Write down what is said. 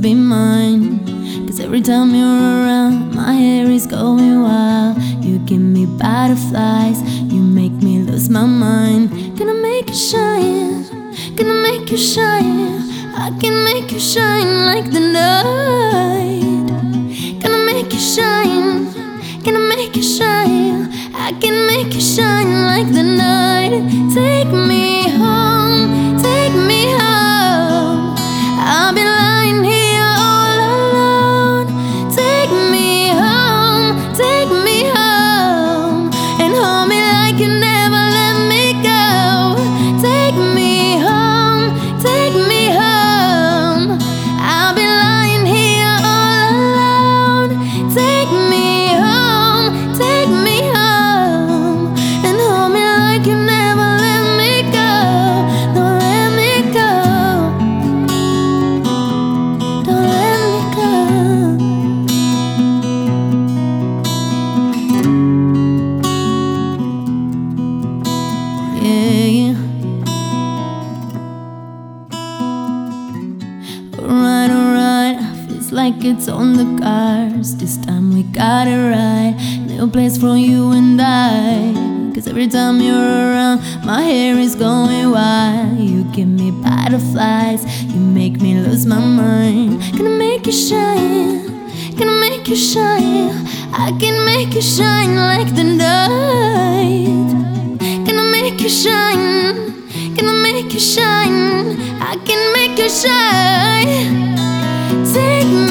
must be mine. Cause every time you're around, my hair is going wild. You give me butterflies, you make me lose my mind. Gonna make you shine, gonna make you shine. I can make you shine like the night. Gonna make you shine, gonna make you shine. I can make you shine like the night. Take me home, take me home. I'll be lying here all alone. Take me home, and hold me like you never let me go. Take me home, take me home. I'll be lying here all alone. Take me home, and hold me like you never let me go. Don't let me go, don't let me go. Yeah. Alright, feels like it's on the cards. This time we got it right. No place for you and I. Cause every time you're around, my hair is going wild. You give me butterflies, you make me lose my mind. Gonna make you shine, gonna make you shine. I can make you shine like the night. Gonna make you shine, gonna make you shine. I can make you shine. Take me